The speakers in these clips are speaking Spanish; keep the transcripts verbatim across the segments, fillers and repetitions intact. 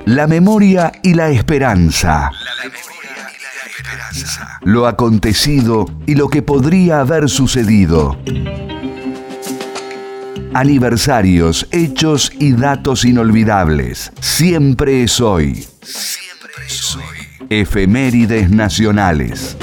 La memoria y la esperanza. La memoria y la esperanza. Lo acontecido y lo que podría haber sucedido. Aniversarios, hechos y datos inolvidables. Siempre es hoy. Siempre es hoy. Efemérides nacionales.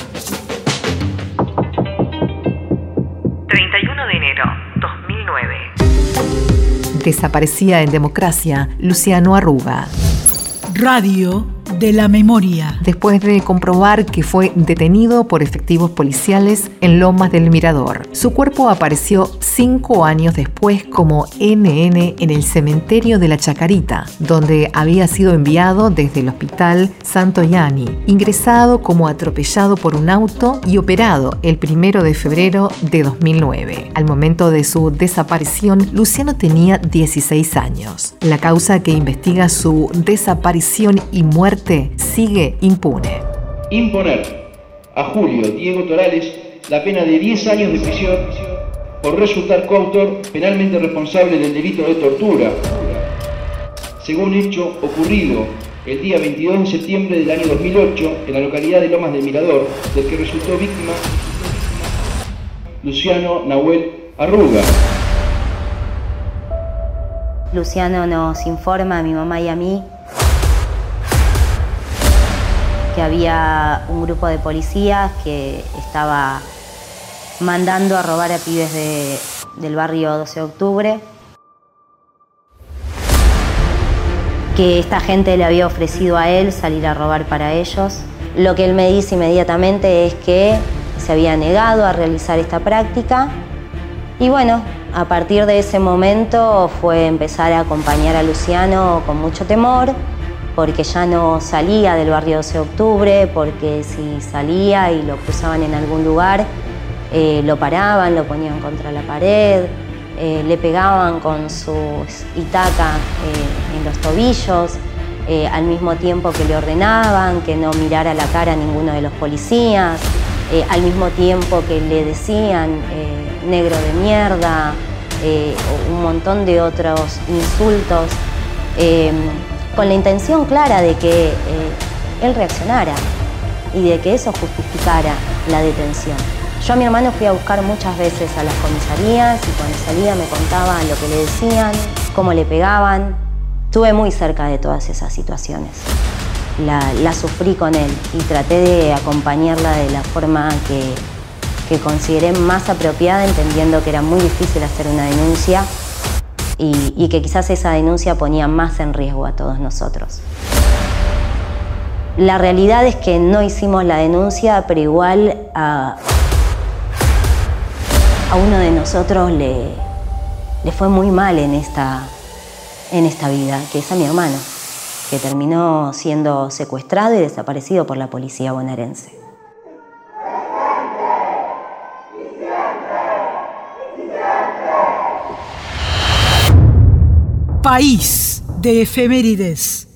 treinta y uno de enero, dos mil nueve. Desaparecía en democracia Luciano Arruga. Radio de la memoria. Después de comprobar que fue detenido por efectivos policiales en Lomas del Mirador. Su cuerpo apareció cinco años después como N N en el cementerio de la Chacarita, donde había sido enviado desde el hospital Santo Yani, ingresado como atropellado por un auto y operado el primero de febrero de dos mil nueve. Al momento de su desaparición, Luciano tenía dieciséis años. La causa que investiga su desaparición y muerte sigue impune. Imponer a Julio Diego Torales la pena de diez años de prisión por resultar coautor penalmente responsable del delito de tortura, según hecho ocurrido el día veintidós de septiembre del año dos mil ocho en la localidad de Lomas del Mirador, del que resultó víctima Luciano Nahuel Arruga. Luciano nos informa a mi mamá y a mí que había un grupo de policías que estaba mandando a robar a pibes de, del barrio doce de octubre, que esta gente le había ofrecido a él salir a robar para ellos. Lo que él me dice inmediatamente es que se había negado a realizar esta práctica y bueno, a partir de ese momento fue empezar a acompañar a Luciano con mucho temor, porque ya no salía del barrio doce de octubre, porque si salía y lo cruzaban en algún lugar, eh, lo paraban, lo ponían contra la pared, eh, le pegaban con sus itacas eh, en los tobillos, eh, al mismo tiempo que le ordenaban que no mirara la cara a ninguno de los policías, eh, al mismo tiempo que le decían eh, negro de mierda, eh, un montón de otros insultos, eh, con la intención clara de que eh, él reaccionara y de que eso justificara la detención. Yo a mi hermano fui a buscar muchas veces a las comisarías y cuando salía me contaban lo que le decían, cómo le pegaban. Estuve muy cerca de todas esas situaciones. La, la sufrí con él y traté de acompañarla de la forma que, que consideré más apropiada, entendiendo que era muy difícil hacer una denuncia y, y que quizás esa denuncia ponía más en riesgo a todos nosotros. La realidad es que no hicimos la denuncia, pero igual a, a uno de nosotros le, le fue muy mal en esta, en esta vida, que es a mi hermano, que terminó siendo secuestrado y desaparecido por la policía bonaerense. País de efemérides.